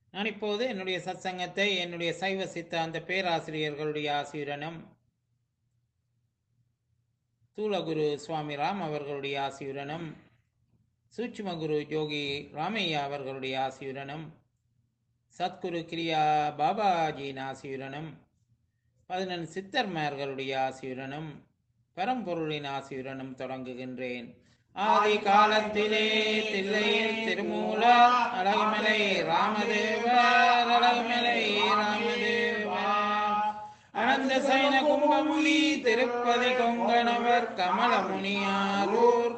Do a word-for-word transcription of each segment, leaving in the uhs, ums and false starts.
நான் இப்போது என்னுடைய சத்சங்கத்தை என்னுடைய சைவ சித்தாந்த பேராசிரியர்களுடைய ஆசியுடனும் தூலகுரு சுவாமி ராம் அவர்களுடைய ஆசியுடனும் சூட்சும குரு யோகி ராமையா அவர்களுடைய ஆசியுடனும் சத்குரு கிரியா பாபாஜியின் ஆசியுடனும் பதினெண் சித்தர்மார்களுடைய ஆசியுடனும் பரம்பொருளின் ஆசியுடனும் தொடங்குகின்றேன். ஆதி காலத்திலே தில்லையில் திருமூலர் அழகுமலை ராமதேவர் அழகுமலை ராமதேவர் அனந்த சைன கும்பமுனி திருப்பதி கொங்கணவர் கமலமுனியாரூர்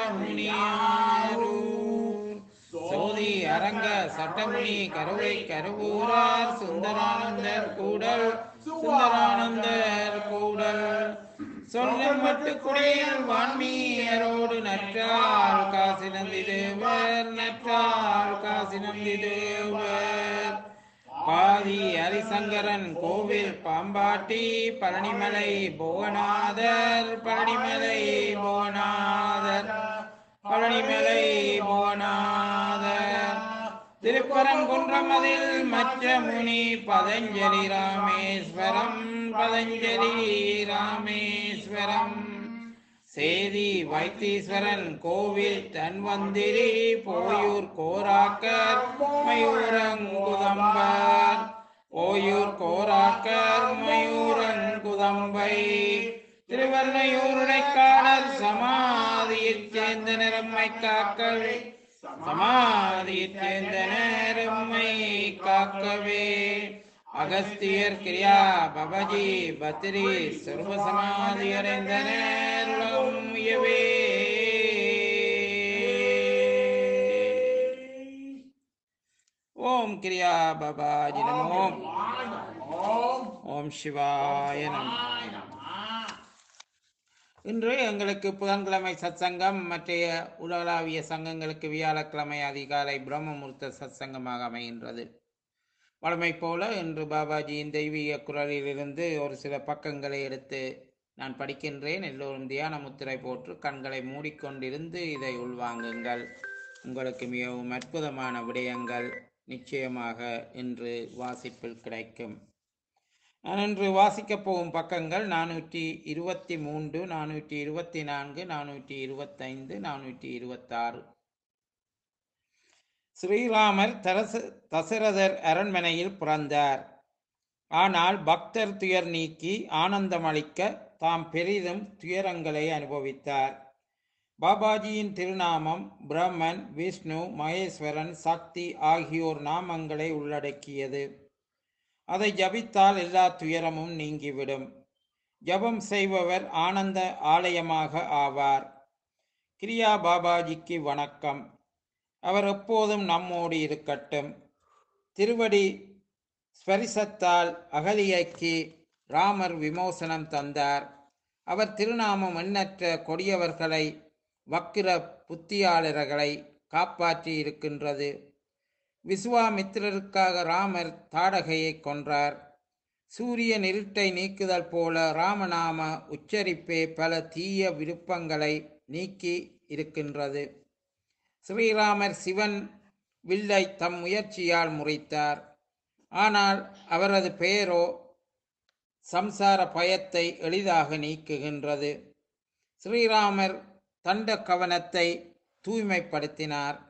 கமலமுனியாரூர் சோதி அரங்க சட்டமுனி கருவை கருவூரார் சுந்தரானந்தர் கூடல் சுந்தரானந்தர் கூடல் சொல்லும் மட்டுக்குடியில் வான்மீயரோடு நற்றால் காசி நந்தி தேவர் நற்றால் காசி நந்தி தேவர் பாதி ஹரிசங்கரன் கோவில் பாம்பாட்டி பழனிமலை புவனாதர் பழனிமலை புவனாதர் பழனிமலை புவனாதர் திருப்பரங்குன்றமதில் மச்ச முனி பதஞ்சலி ராமேஸ்வரம் பதஞ்சலி ராமேஸ்வரம் சேதி வைத்தீஸ்வரன் கோவில் தன்வந்திரி போயூர் கோராக்கர் மயூரங்குதம்பர் போயூர் கோராக்கர் மயூரங்குதம்பை திருவர்ணையூருடைக்காடல் சமாதியைச் சேர்ந்த நிறம்மை காக்கவே சமாதியைச் சேர்ந்த நேரம்மை காக்கவே அகஸ்தியர் கிரியா பபஜி பத்ரி சர்வ சமாதி அடைந்த நேரம் உயவே. ஓம் கிரியா பபாஜி நமோ. ஓம் சிவாய நமோ. இன்று எங்களுக்கு புதன்கிழமை சத்சங்கம் மற்றைய உலகளாவிய சங்கங்களுக்கு வியாழக்கிழமை அதிகாலை பிரம்மமுகூர்த்த சத்சங்கமாக அமைகின்றது. வழமை போல இன்று பாபாஜியின் தெய்வீக குரலிலிருந்து ஒரு சில பக்கங்களை எடுத்து நான் படிக்கின்றேன். எல்லோரும் தியான முத்திரை போட்டு கண்களை மூடிக்கொண்டிருந்து இதை உள்வாங்குங்கள். உங்களுக்கு மிகவும் அற்புதமான விடயங்கள் நிச்சயமாக இன்று வாசிப்பில் கிடைக்கும். நான் இன்று வாசிக்கப் போகும் பக்கங்கள் நானூற்றி இருபத்தி மூன்று நானூற்றி இருபத்தி நான்கு நானூற்றி இருபத்தைந்து நானூற்றி இருபத்தாறு. ஸ்ரீராமர் தரச தசரதர் அரண்மனையில் பிறந்தார். ஆனால் பக்தர் துயர் நீக்கி ஆனந்தமளிக்க தாம் பெரிதும் துயரங்களை அனுபவித்தார். பாபாஜியின் திருநாமம் பிரம்மன், விஷ்ணு, மகேஸ்வரன், சக்தி ஆகியோர் நாமங்களை உள்ளடக்கியது. அதை ஜபித்தால் எல்லா துயரமும் நீங்கிவிடும். ஜபம் செய்பவர் ஆனந்த ஆலயமாக ஆவார். கிரியா பாபாஜிக்கு வணக்கம். அவர் எப்போதும் நம்மோடு இருக்கட்டும். திருவடி ஸ்பரிசத்தால் அகலியைக்கு ராமர் விமோசனம் தந்தார். அவர் திருநாமம் எண்ணற்ற கொடியவர்களை வக்கிர புத்தியாளர்களை காப்பாற்றி இருக்கின்றது. விஸ்வாமித்திரருக்காக ராமர் தாடகையை கொன்றார். சூரியன் இருட்டை நீக்குதல் போல ராமநாம உச்சரிப்பே பல தீய விருப்பங்களை நீக்கி இருக்கின்றது. ஸ்ரீராமர் சிவன் வில்லை தம் முயற்சியால் முறித்தார். ஆனால் அவரது பெயரோ சம்சார பயத்தை எளிதாக நீக்குகின்றது. ஸ்ரீராமர் தண்ட கவனத்தை தூய்மைப்படுத்தினார்.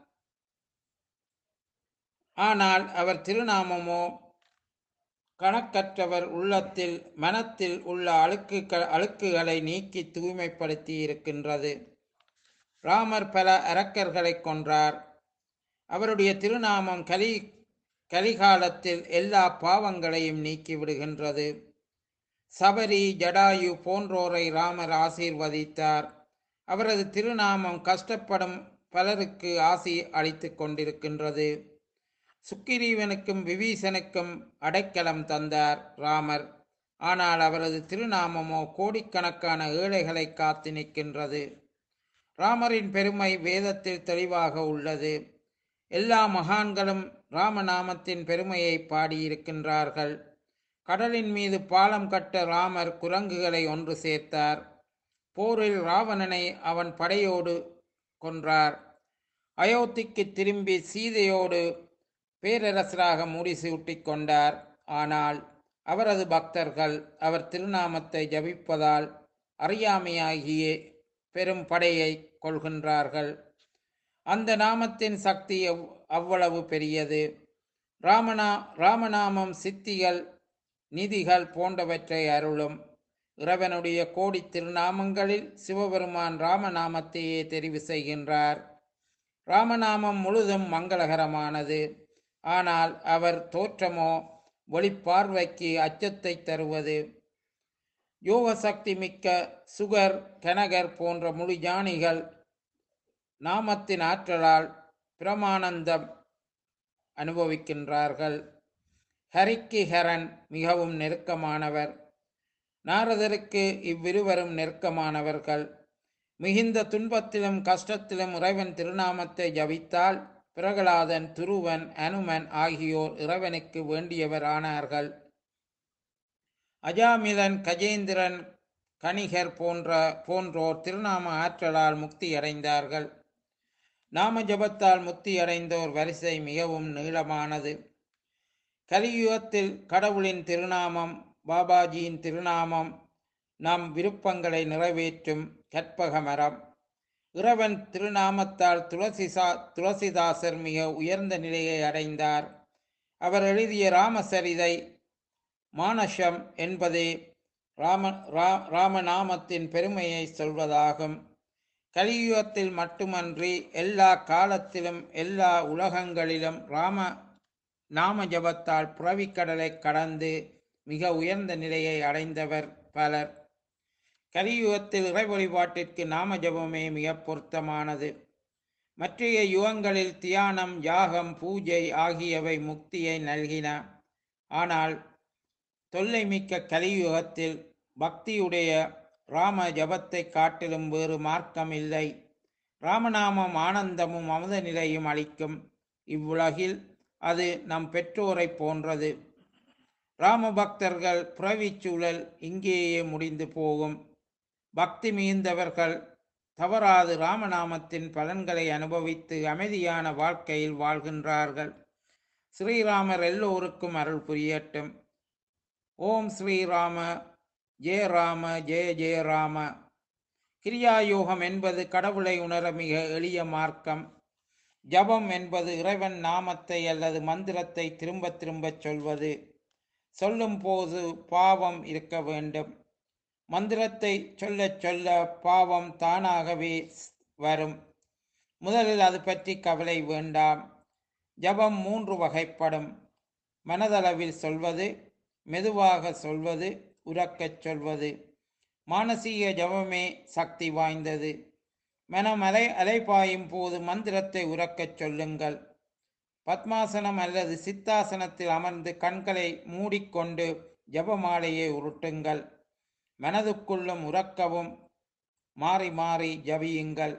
ஆனால் அவர் திருநாமமோ கணக்கற்றவர் உள்ளத்தில் மனத்தில் உள்ள அழுக்கு அழுக்குகளை நீக்கி தூய்மைப்படுத்தி இருக்கின்றது. ராமர் பல அரக்கர்களை கொன்றார். அவருடைய திருநாமம் கலி கலிகாலத்தில் எல்லா பாவங்களையும் நீக்கி விடுகின்றது. சபரி, ஜடாயு போன்றோரை ராமர் ஆசீர்வதித்தார். அவரது திருநாமம் கஷ்டப்படும் பலருக்கு ஆசி அளித்து கொண்டிருக்கின்றது. சுக்கிரீவனுக்கும் விபீஷனுக்கும் அடைக்கலம் தந்தார் ராமர். ஆனால் அவரது திருநாமமோ கோடிக்கணக்கான ஏழைகளை காத்து நிற்கின்றது. ராமரின் பெருமை வேதத்தில் தெளிவாக உள்ளது. எல்லா மகான்களும் ராமநாமத்தின் பெருமையை பாடியிருக்கின்றார்கள். கடலின் மீது பாலம் கட்ட ராமர் குரங்குகளை ஒன்று சேர்த்தார். போரில் ராவணனை அவன் படையோடு கொன்றார். அயோத்திக்கு திரும்பி சீதையோடு பேரரசராக முடிசூட்டிக் கொண்டார். ஆனால் அவரது பக்தர்கள் அவர் திருநாமத்தை ஜபிப்பதால் அறியாமையாகிய பெரும் படையை கொள்கின்றார்கள். அந்த நாமத்தின் சக்தி எவ் அவ்வளவு பெரியது. ராமநா ராமநாமம் சித்திகள் நிதிகள் போன்றவற்றை அருளும். இறைவனுடைய கோடி திருநாமங்களில் சிவபெருமான் ராமநாமத்தையே தெரிவு செய்கின்றார். ராமநாமம் முழுதும் மங்களகரமானது. ஆனால் அவர் தோற்றமோ வெளிப்பார்வைக்கு அச்சத்தை தருவது. யோக சக்தி மிக்க சுகர் கனகர் போன்ற முழு ஞானிகள் நாமத்தின் ஆற்றலால் பிரமானந்தம் அனுபவிக்கின்றார்கள். ஹரிக்கு ஹரன் மிகவும் நெருக்கமானவர். நாரதருக்கு இவ்விருவரும் நெருக்கமானவர்கள். மிகுந்த துன்பத்திலும் கஷ்டத்திலும் இறைவன் திருநாமத்தை ஜபித்தால் பிரகலாதன், துருவன், அனுமன் ஆகியோர் இறைவனுக்கு வேண்டியவர் ஆனார்கள். அஜாமிலன், கஜேந்திரன், கணிகர் போன்ற போன்றோர் திருநாம ஆற்றலால் முக்தி அடைந்தார்கள். நாம ஜபத்தால் முக்தி அடைந்தோர் வரிசை மிகவும் நீளமானது. கலியுகத்தில் கடவுளின் திருநாமம், பாபாஜியின் திருநாமம் நம் விருப்பங்களை நிறைவேற்றும் கற்பக மரம். இறைவன் திருநாமத்தால் துளசிசா துளசிதாசர் மிக உயர்ந்த நிலையை அடைந்தார். அவர் எழுதிய ராமசரிதை மானசம் என்பதே ராம ரா ராமநாமத்தின் பெருமையை சொல்வதாகும். கலியுகத்தில் மட்டுமன்றி எல்லா காலத்திலும் எல்லா உலகங்களிலும் ராம நாம ஜபத்தால் புறவிக்கடலை கடந்து மிக உயர்ந்த நிலையை அடைந்தவர் பலர். கலியுகத்தில் இறை வழிபாட்டிற்கு நாம ஜபமே மிக பொருத்தமானது. மற்றைய யுகங்களில் தியானம், யாகம், பூஜை ஆகியவை முக்தியை நல்கின. ஆனால் தொல்லை மிக்க கலியுகத்தில் பக்தியுடைய ராம ஜபத்தை காட்டிலும் வேறு மார்க்கம் இல்லை. ராமநாமம் ஆனந்தமும் அமுத நிலையும் அளிக்கும். இவ்வுலகில் அது நம் பெற்றோரை போன்றது. ராம பக்தர்கள் புறவிச் சூழல் இங்கேயே முடிந்து போகும். பக்தி மிகுந்தவர்கள் தவறாது ராமநாமத்தின் பலன்களை அனுபவித்து அமைதியான வாழ்க்கையில் வாழ்கின்றார்கள். ஸ்ரீராமர் எல்லோருக்கும் அருள் புரியட்டும். ஓம் ஸ்ரீராம ஜெய ராம ஜெய ஜெய ராம. கிரியாயோகம் என்பது கடவுளை உணர மிக எளிய மார்க்கம். ஜபம் என்பது இறைவன் நாமத்தை அல்லது மந்திரத்தை திரும்ப திரும்பச் சொல்வது. சொல்லும் போது பாவம் இருக்க வேண்டும். மந்திரத்தை சொல்ல சொல்ல பாவம் தானாகவே வரும். முதலில் அது பற்றி கவலை வேண்டாம். ஜபம் மூன்று வகைப்படும். மனதளவில் சொல்வது, மெதுவாக சொல்வது, உரக்கச் சொல்வது. மானசீக ஜபமே சக்தி வாய்ந்தது. மனம் அலை அலைபாயும் போது மந்திரத்தை உரக்கச் சொல்லுங்கள். பத்மாசனம் அல்லது சித்தாசனத்தில் அமர்ந்து கண்களை மூடிக்கொண்டு ஜபமாலையை உருட்டுங்கள். மனதுக்குள்ளும் உறக்கவும் மாறி மாறி ஜபியுங்கள்.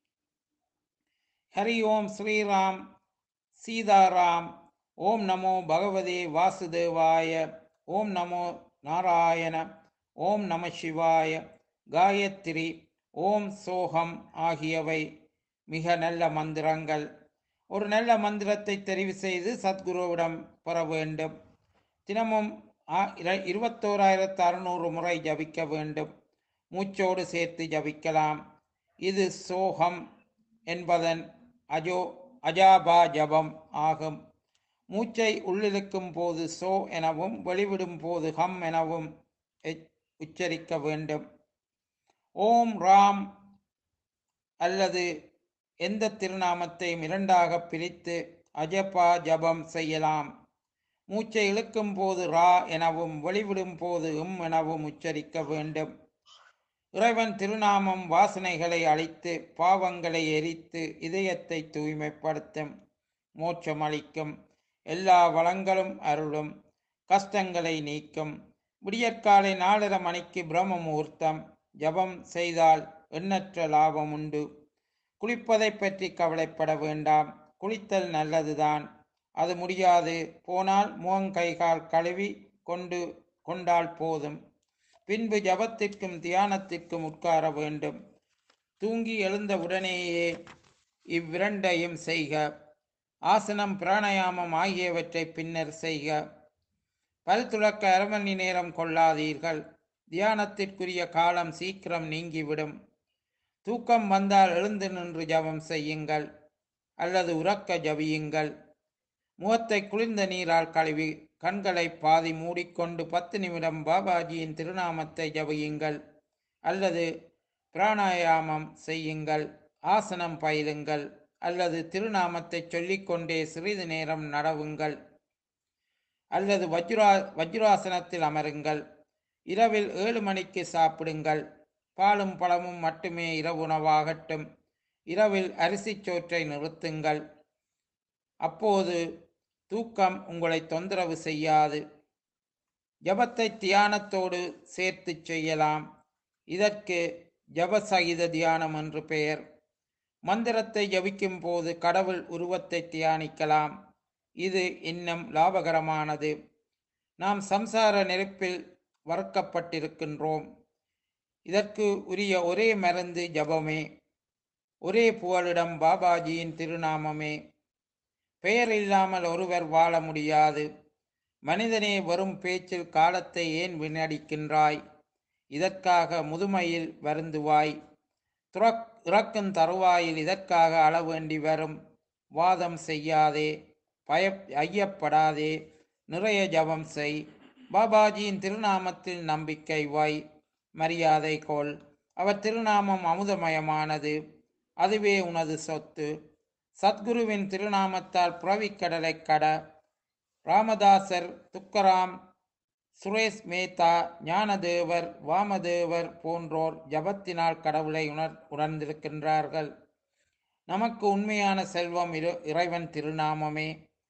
ஹரி ஓம் ஸ்ரீராம் சீதாராம். ஓம் நமோ பகவதே வாசுதேவாய. ஓம் நமோ நாராயண. ஓம் நம சிவாய. காயத்ரி, ஓம் சோகம் ஆகியவை மிக நல்ல மந்திரங்கள். ஒரு நல்ல மந்திரத்தை தெரிவு செய்து சத்குருவிடம் பெற வேண்டும். தினமும் இருபத்தோராயிரத்து அறுநூறு முறை ஜபிக்க வேண்டும். மூச்சோடு சேர்த்து ஜபிக்கலாம். இது சோகம் என்பதன் அஜோ அஜாபா ஜபம் ஆகும். மூச்சை உள்ளிழுக்கும் போது சோ எனவும் வெளிவிடும் போது ஹம் எனவும் உச்சரிக்க வேண்டும். ஓம் ராம் அல்லது எந்த திருநாமத்தையும் இரண்டாக பிரித்து அஜபா ஜபம் செய்யலாம். மூச்சை இழுக்கும் போது ரா எனவும் வெளிவிடும் போது உம் எனவும் உச்சரிக்க வேண்டும். இறைவன் திருநாமம் வாசனைகளை அழித்து பாவங்களை எரித்து இதயத்தை தூய்மைப்படுத்தும். மோட்சம் அளிக்கும். எல்லா வளங்களும் அருளும். கஷ்டங்களை நீக்கும். விடியற்காலை நாலரை மணிக்கு பிரம்ம முகூர்த்தம். ஜபம் செய்தால் எண்ணற்ற லாபம் உண்டு. குளிப்பதை பற்றி கவலைப்பட வேண்டாம். குளித்தல் நல்லதுதான். அது முடியாது போனால் முகங்கைகால் கழுவி கொண்டு கொண்டால் போதும். பின்பு ஜபத்திற்கும் தியானத்திற்கும் உட்கார வேண்டும். தூங்கி எழுந்த உடனேயே இவ்விரண்டையும் செய்க. ஆசனம் பிராணாயாமம் ஆகியவற்றை பின்னர் செய்க. பல் துலக்க அரை மணி நேரம் கொள்ளாதீர்கள். தியானத்திற்குரிய காலம் சீக்கிரம் நீங்கிவிடும். தூக்கம் வந்தால் எழுந்து நின்று ஜபம் செய்யுங்கள் அல்லது உறக்க ஜபியுங்கள். முகத்தை குளிர்ந்த நீரால் கழுவி கண்களை பாதி மூடிக்கொண்டு பத்து நிமிடம் பாபாஜியின் திருநாமத்தை ஜபியுங்கள் அல்லது பிராணாயாமம் செய்யுங்கள். ஆசனம் பயிலுங்கள் அல்லது திருநாமத்தை சொல்லிக்கொண்டே சிறிது நேரம் நடவுங்கள் அல்லது வஜ்ரா வஜ்ராசனத்தில் அமருங்கள். இரவில் ஏழு மணிக்கு சாப்பிடுங்கள். பாலும் பழமும் மட்டுமே இரவு உணவாகட்டும். இரவில் அரிசி சோற்றை நிறுத்துங்கள். அப்போது தூக்கம் உங்களை தொந்தரவு செய்யாது. ஜபத்தை தியானத்தோடு சேர்த்து செய்யலாம். இதற்கு ஜபசகித தியானம் என்று பெயர். மந்திரத்தை ஜபிக்கும் போது கடவுள் உருவத்தை தியானிக்கலாம். இது இன்னும் லாபகரமானது. நாம் சம்சார நெருப்பில் வறுக்கப்பட்டிருக்கின்றோம். இதற்கு உரிய ஒரே மருந்து ஜபமே. ஒரே புகலிடம் பாபாஜியின் திருநாமமே. பெயர் இல்லாமல் ஒருவர் வாழ முடியாது. மனிதனே வரும் பேச்சில் காலத்தை ஏன் வீணடிக்கின்றாய்? இதற்காக முதுமையில் வருந்துவாய். துறக் இறக்கும் தருவாயில் இதற்காக அள வேண்டி வரும். வாதம் செய்யாதே, பய ஐயப்படாதே, நிறைய ஜபம் செய். பாபாஜியின் திருநாமத்தில் நம்பிக்கை வை, மரியாதை கொள். அவர் திருநாமம் அமுதமயமானது. அதுவே உனது சொத்து. சத்குருவின் திருநாமத்தால் புறவிக்கடலை கட. ராமதாசர், துக்கராம், சுரேஷ் மேத்தா, ஞானதேவர், வாமதேவர் போன்றோர் ஜபத்தினால் கடவுளை உணர் உணர்ந்திருக்கின்றார்கள். நமக்கு உண்மையான செல்வம் இரு இறைவன் திருநாமமே.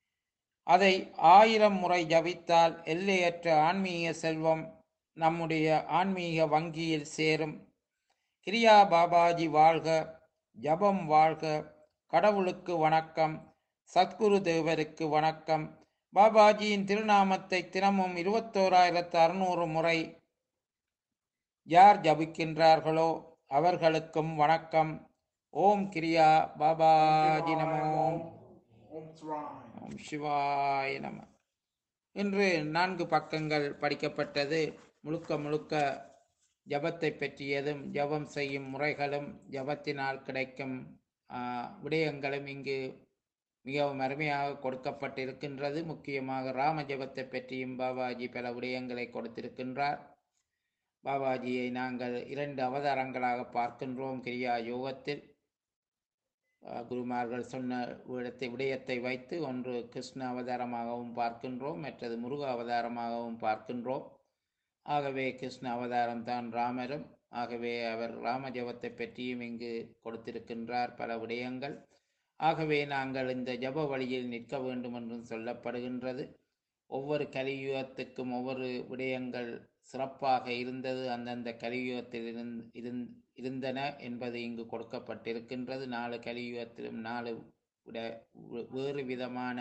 அதை ஆயிரம் முறை ஜபித்தால் எல்லையற்ற ஆன்மீக செல்வம் நம்முடைய ஆன்மீக வங்கியில் சேரும். கிரியா பாபாஜி வாழ்க, ஜபம் வாழ்க. கடவுளுக்கு வணக்கம், சத்குரு தேவருக்கு வணக்கம். பாபாஜியின் திருநாமத்தை தினமும் இருபத்தோராயிரத்து அறுநூறு முறை யார் ஜபிக்கின்றார்களோ அவர்களுக்கும் வணக்கம். ஓம் கிரியா பாபாஜி நமோ. ஓம் சிவாய நம. இன்று நான்கு பக்கங்கள் படிக்கப்பட்டது. முழுக்க முழுக்க ஜபத்தை பற்றியதும் ஜபம் செய்யும் முறைகளும் ஜபத்தினால் கிடைக்கும் விடயங்களும் இங்கு மிகவும் அருமையாக கொடுக்கப்பட்டிருக்கின்றது. முக்கியமாக ராம ஜபத்தை பற்றியும் பாபாஜி பல விடயங்களை கொடுத்திருக்கின்றார். பாபாஜியை நாங்கள் இரண்டு அவதாரங்களாக பார்க்கின்றோம் கிரியா யோகத்தில். குருமார்கள் சொன்ன விடத்தை விடயத்தை வைத்து ஒன்று கிருஷ்ண அவதாரமாகவும் பார்க்கின்றோம், மற்றது முருக அவதாரமாகவும் பார்க்கின்றோம். ஆகவே கிருஷ்ண அவதாரம் தான் ராமரும். ஆகவே அவர் ராம ஜபத்தை பற்றியும் இங்கு கொடுத்திருக்கின்றார் பல விடயங்கள். ஆகவே நாங்கள் இந்த ஜப வழியில் நிற்க வேண்டும் என்றும் சொல்லப்படுகின்றது. ஒவ்வொரு கலியுகத்துக்கும் ஒவ்வொரு விடயங்கள் சிறப்பாக இருந்தது, அந்தந்த கலியுகத்தில் இருந் இருந்தன என்பது இங்கு கொடுக்கப்பட்டிருக்கின்றது. நாலு கலியுகத்திலும் நாலு விட வேறு விதமான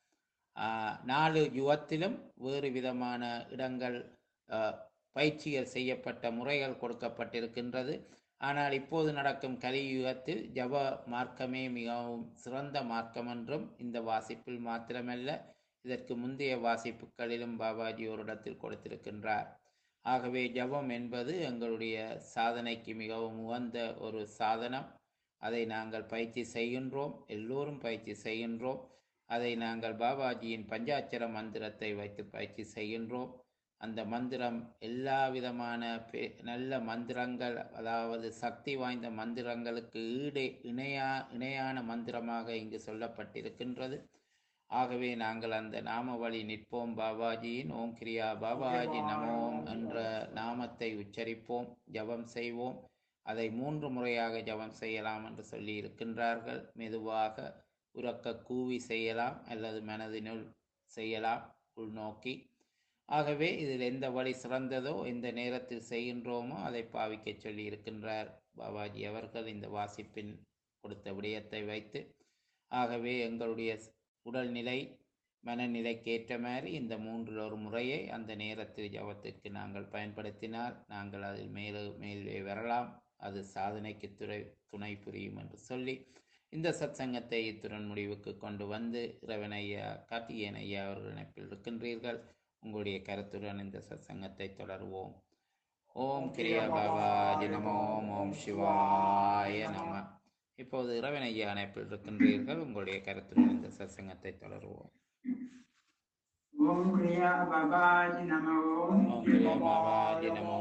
நாலு யுகத்திலும் வேறு விதமான இடங்கள் பயிற்சிகள் செய்யப்பட்ட முறைகள் கொடுக்கப்பட்டிருக்கின்றது. ஆனால் இப்போது நடக்கும் கலியுகத்தில் ஜப மார்க்கமே மிகவும் சிறந்த மார்க்கம் என்றும் இந்த வாசிப்பில் மாத்திரமல்ல, இதற்கு முந்தைய வாசிப்புகளிலும் பாபாஜி ஒரு இடத்தில் கொடுத்திருக்கின்றார். ஆகவே ஜபம் என்பது எங்களுடைய சாதனைக்கு மிகவும் உகந்த ஒரு சாதனம். அதை நாங்கள் பயிற்சி செய்கின்றோம், எல்லோரும் பயிற்சி செய்கின்றோம். அதை நாங்கள் பாபாஜியின் பஞ்சாட்சர மந்திரத்தை வைத்து பயிற்சி செய்கின்றோம். அந்த மந்திரம் எல்லா விதமான நல்ல மந்திரங்கள், அதாவது சக்தி வாய்ந்த மந்திரங்களுக்கு ஈடு இணையா இணையான மந்திரமாக இங்கு சொல்லப்பட்டிருக்கின்றது. ஆகவே நாங்கள் அந்த நாம வழி நிற்போம். பாபாஜியின் ஓம் கிரியா பாபாஜி நமோம் என்ற நாமத்தை உச்சரிப்போம், ஜபம் செய்வோம். அதை மூன்று முறையாக ஜபம் செய்யலாம் என்று சொல்லி இருக்கின்றார்கள். மெதுவாக உறக்க கூவி செய்யலாம் அல்லது மனதினுள் செய்யலாம், உள்நோக்கி. ஆகவே இதில் எந்த வழி சிறந்ததோ எந்த நேரத்தில் செய்கின்றோமோ அதை பாவிக்க சொல்லி இருக்கின்றார் பாபாஜி அவர்கள் இந்த வாசிப்பின் கொடுத்த விடயத்தை வைத்து. ஆகவே எங்களுடைய உடல்நிலை மனநிலைக்கேற்ற மாதிரி இந்த மூன்றில் ஒரு முறையை அந்த நேரத்தில் ஜபத்திற்கு நாங்கள் பயன்படுத்தினால் நாங்கள் அதில் மேலே மேலே வரலாம். அது சாதனைக்கு துறை துணை புரியும் என்று சொல்லி இந்த சத்சங்கத்தை இத்துடன் முடிவுக்கு கொண்டு வந்து இறைவன் ஐயா கார்த்திகேயன் ஐயா அவர்கள் இணைப்பில் இருக்கின்றீர்கள். உங்களுடைய கருத்துடன் இந்த சத்சங்கத்தை தொடருவோம். ஓம் கிரியா பாபாஜி நமோ. ஓம் சிவாய நம. இப்போது இறைவன் ஐயா இணைப்பில் இருக்கின்றீர்கள். உங்களுடைய கருத்துடன் இந்த சத்சங்கத்தை தொடருவோம். ஓம் கிரியா பாபாஜி நமோ. ஓம் கிரியா பாபாஜி நமோ.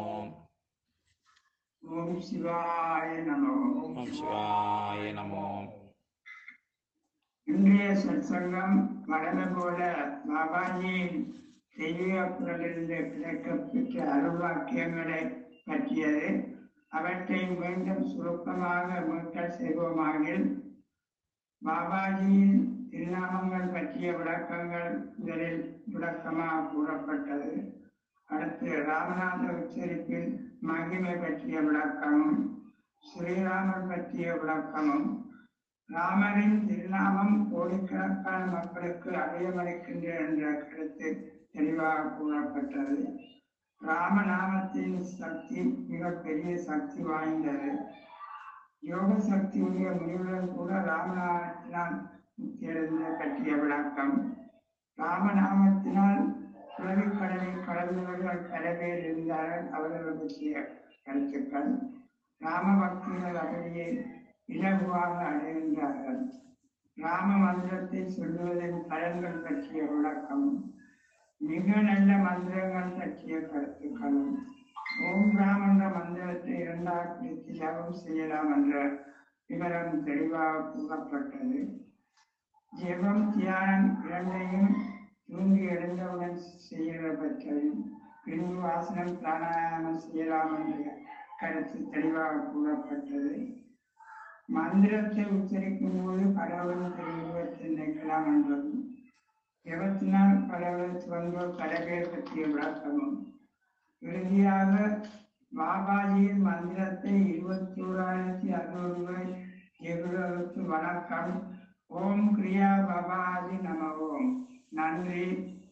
ஓம் சிவாய நமோ. ஓம் சிவாய நமோ. இன்றைய சத்சங்கம் வழமை போல பாபாஜியின் தெய்வீக குரலிலிருந்து கிடைக்கப்பெற்ற அருள்வாக்கியங்களை பற்றியது. அவற்றை மீண்டும் சுருக்கமாக மீட்டல் செய்வோமாகில், பாபாஜியின் திருநாமங்கள் பற்றிய விளக்கங்கள் முதலில் விளக்கமாக கூறப்பட்டது. அடுத்து ராமநாத உச்சரிப்பில் மகிமை பற்றிய விளக்கமும், ஸ்ரீராமர் பற்றிய விளக்கமும், ராமரின் திருநாமம் கோடிக்கணக்கான மக்களுக்கு அபயமளிக்கின்ற என்ற கருத்து தெளிவாக கூறப்பட்டது. ராமநாமத்தின் சக்தி மிக பெரிய சக்தி வாய்ந்தது. யோக சக்தியுடைய முடிவுடன் கூட ராமநாமத்தினால் முக்தியடைந்த பற்றிய விளக்கம். ராமநாமத்தினால் உலகிக் கடலை கடந்தவர்கள் பல பேர் இருந்தார்கள். அவர்கள் பற்றிய கருத்துக்கள். ராம பக்திகள் அப்படியே இலகுவாக அடைகின்றார்கள். ராம மந்திரத்தை சொல்லுவதன் பலன்கள் பற்றிய விளக்கம், மிக நல்ல மந்திரங்கள் பற்றிய கருத்துக்களும், ஓம் ராம் என்ற மந்திரத்தை இரண்டாக பிரித்து ஜபம் செய்யலாம் என்ற விவரம் தெளிவாக கூறப்பட்டது. ஜெபம் தியானம் இரண்டையும் தூங்கி எழுந்தவுடன் செய்கிற பற்றியும், பின்பு வாசனம் பிராணாயாமம் செய்யலாம் என்ற கருத்து தெளிவாக கூறப்பட்டது. மந்திரத்தை உச்சரிக்கும் போது கடவுளின் திருவுருவத்தை நினைக்கலாம் என்பதும், ஜபத்தினால் கடவுளை வந்தோர் பல பேர் பற்றிய விளக்கமும், இறுதியாக பாபாஜியின் மந்திரத்தை இருபத்தி ஓராயிரத்தி அறுநூறு ரூபாய் ஜெகுகளுக்கு வணக்கம். ஓம் கிரியா பாபாஜி நம. ஓம். நன்றி.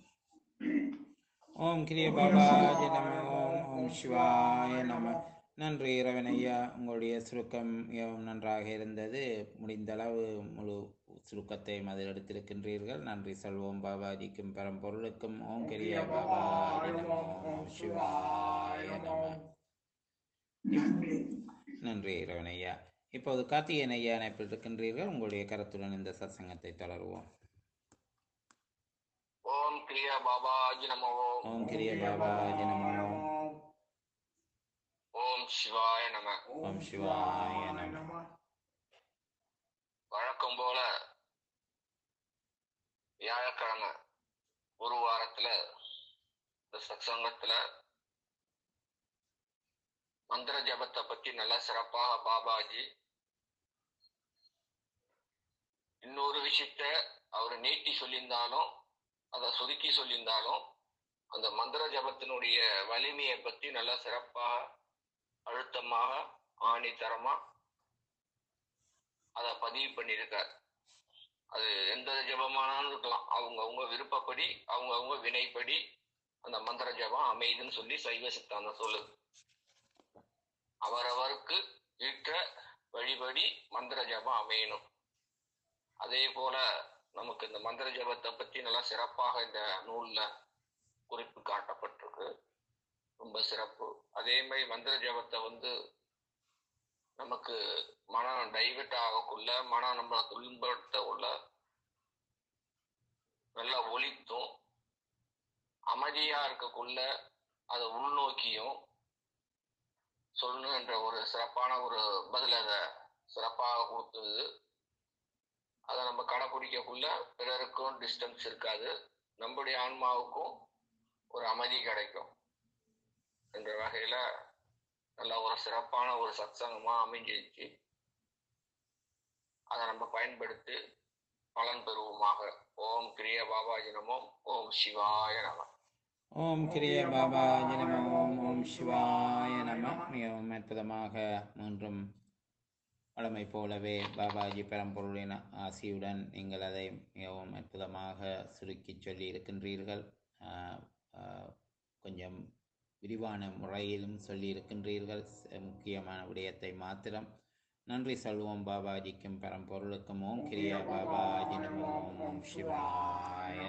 ஓம் கிரிய பாபாஜி நம. ஓம். ஓம் சிவாய நம. நன்றி இறைவன் ஐயா, உங்களுடைய சுருக்கம் மிகவும் நன்றாக இருந்தது. முடிந்தளவு முழு சுருக்கத்தையும் அதில் எடுத்திருக்கின்றீர்கள். நன்றி சொல்வோம் பாபாஜிக்கும் பரம்பொருளுக்கும். ஓம் கிரிய பாபாஜி நம. ஓம் சிவாய நம. நன்றி. நன்றி இறைவன் ஐயா. இப்போது கார்த்திகேயன் ஐயா இணைப்பில் இருக்கின்றீர்கள். உங்களுடைய கருத்துடன் இந்த சத்சங்கத்தை தொடருவோம். ஓம் கிரியா பாபாஜி நமோ. ஓம் கிரிய பாபாஜி நம. ஓம் சிவாய நம. ஓம் சிவாய நம. வழக்கம் போல வியாழக்கிழமை ஒரு வாரத்துல இந்த சத்சங்கத்துல மந்திர ஜபத்தை பத்தி நல்ல சிறப்பாக பாபாஜி இன்னொரு விஷயத்த அவரு நீட்டி சொல்லியிருந்தாலும் அதை சுருக்கி சொல்லியிருந்தாலும் அந்த மந்திர ஜபத்தினுடைய வலிமையை பத்தி நல்ல சிறப்பாக அழுத்தமாக ஆணித்தரமா அதை பதிவு பண்ணியிருக்கார். அது எந்த ஜபமானாலும் இருக்கலாம், அவங்க அவங்க விருப்பப்படி அவங்க அவங்க வினைப்படி அந்த மந்திர ஜபம் அமைதுன்னு சொல்லி சைவ சித்தாந்தம் சொல்லுது. அவரவருக்கு ஏற்ற வழிபடி மந்திர ஜபம் அமையணும். அதே போல நமக்கு இந்த மந்திர ஜபத்தை பத்தி நல்லா சிறப்பாக இந்த நூல்ல குறிப்பு காட்டப்பட்டிருக்கு. ரொம்ப சிறப்பு. அதே மாதிரி மந்திர ஜபத்தை வந்து நமக்கு மனம் டைவர்ட் ஆகக்குள்ள, மனம் நம்மளை துன்படுத்த உள்ள நல்லா ஒலித்தும் அமைதியா இருக்கக்குள்ள அதை உள்நோக்கியும் சொல்லணும் என்ற ஒரு சிறப்பான ஒரு பதில் அதை சிறப்பாக கொடுத்தது. அதை நம்ம கடைப்பிடிக்கக்குள்ள பிறருக்கும் டிஸ்டன்ஸ் இருக்காது, நம்முடைய ஆன்மாவுக்கும் ஒரு அமைதி கிடைக்கும் என்ற வகையில நல்ல ஒரு சிறப்பான ஒரு சத்சங்கமா அமைஞ்சிருச்சு. அதை நம்ம பயன்படுத்தி பலன் பெறுவோமாக. ஓம் கிரிய பாபாஜி நமோ. ஓம் சிவாய நம. ஓம் கிரிய பாபாஜி நம. ஓம். ஓம் சிவாய நம. மிகவும் அற்புதமாக மூன்றும் வழமை போலவே பாபாஜி பரம்பொருளின் ஆசியுடன் நீங்கள் அதை மிகவும் அற்புதமாக சுருக்கி சொல்லி இருக்கின்றீர்கள். கொஞ்சம் விரிவான முறையிலும் சொல்லி இருக்கின்றீர்கள். முக்கியமான விடயத்தை மாத்திரம் நன்றி சொல்வோம் பாபாஜிக்கும் பரம்பொருளுக்கும். ஓம் கிரியா பாபாஜி நமோ. ஓம் சிவாய